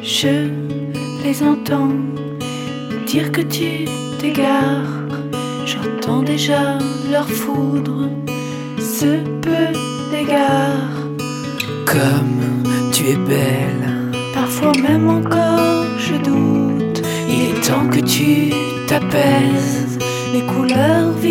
Je les entends dire que tu t'égares. J'entends déjà leur foudre, ce peu d'égard. Comme tu es belle, Parfois même encore je doute. il est temps que tu t'apaises. Les couleurs